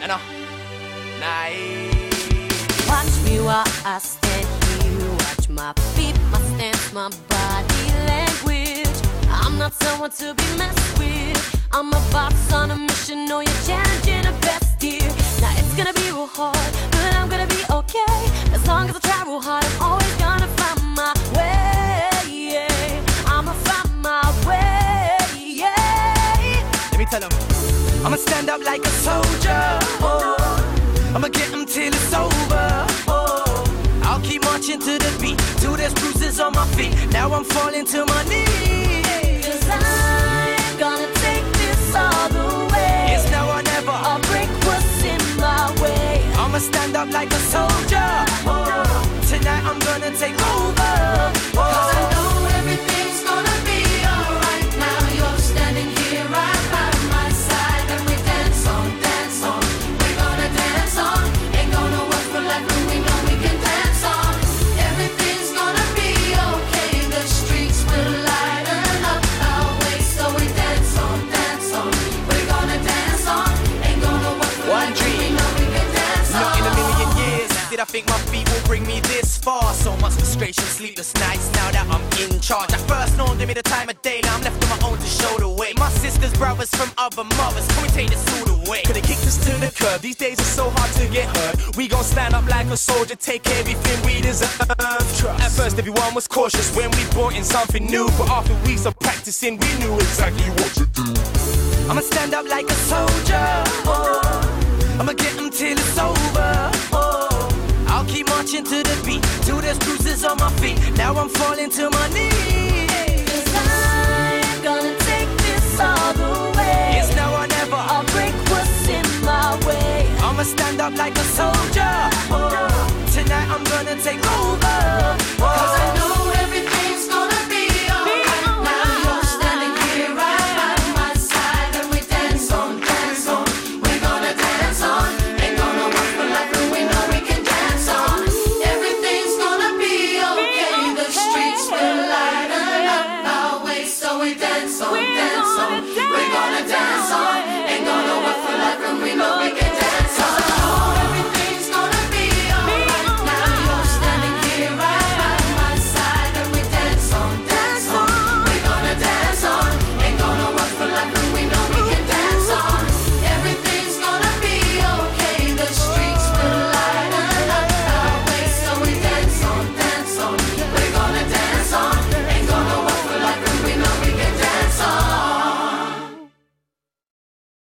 You know? Nice. Watch me while I stand here. Watch my feet, my stance, my body language. I'm not someone to be messed with. I'm a boss on a mission. Know you're challenging the best here. Now it's gonna be real hard, but I'm gonna be okay. As long as I try real hard, I'm always gonna find my way. Yeah. I'ma find my way. Yeah. Let me tell 'em, I'ma stand up like a soldier. Oh. I'ma get 'em till it's over. Oh. I'll keep marching to the beat till there's bruises on my feet. Now I'm falling to my knees. 'Cause I'm gonna take this all the way. It's now or never. I'll break what's in my way. I'ma stand up like a soldier. Oh. Tonight I'm gonna take over. Oh. 'Cause I know everything's gonna be alright. Now you're standing here right by my side. And we dance on, dance on. We're gonna dance on. Ain't gonna work for life, but we know we can dance on. Everything's gonna be okay. The streets will lighten up our way. So we dance on, dance on. We're gonna dance on. Ain't gonna work for One life, but dream. we know we can dance on. Not in a million years did I think my feet will bring me this far. So much frustration, sleepless nights now that I'm in charge. I first known to me the time of day, now I'm left on my own to show the way. My sisters, brothers from other mothers, can we take this all the way? Could've kicked us to the curb, these days it's so hard to get hurt. We gon' stand up like a soldier, take everything we deserve. At first everyone was cautious when we brought in something new, but after weeks of practicing we knew exactly what to do. I'ma stand up like a soldier. Oh. I'ma get 'em till it's over. Oh. I'll keep marching to the beat till there's bruises on my feet. Now I'm falling to my knees. 'Cause I'm gonna take this all the way. It's now or never. I'll break what's in my way. I'ma stand up like a soldier. Oh. Tonight I'm gonna take over. Oh. 'Cause I know everything's gonna be alright. Now you're standing here right by my side. And we dance on, dance on. We're gonna dance on. Ain't gonna work for life, but we know we can dance on. Everything's gonna be okay. The streets will lighten up our way. So we dance on.